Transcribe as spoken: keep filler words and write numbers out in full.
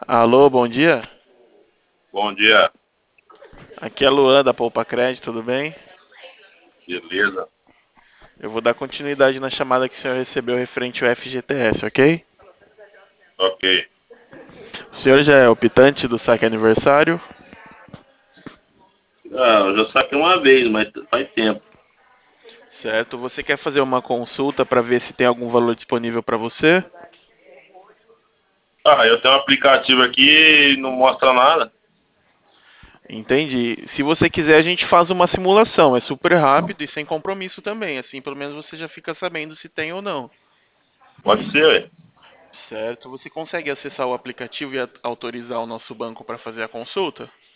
Alô, bom dia. Bom dia, Aqui é a Luan da Poupa Crédito, tudo bem? beleza? Eu vou dar continuidade na chamada que o senhor recebeu referente ao F G T S, ok? Ok. O senhor já é optante do saque aniversário, Ah, eu já saquei uma vez, mas faz tempo. certo? Você quer fazer uma consulta para ver se tem algum valor disponível para você? Ah, eu tenho um aplicativo aqui e não mostra nada. Entendi. Se você quiser, a gente faz uma simulação. É super rápido e sem compromisso também. Assim, pelo menos você já fica sabendo se tem ou não. Pode ser, ué. Certo? Você consegue acessar o aplicativo e a- autorizar o nosso banco para fazer a consulta?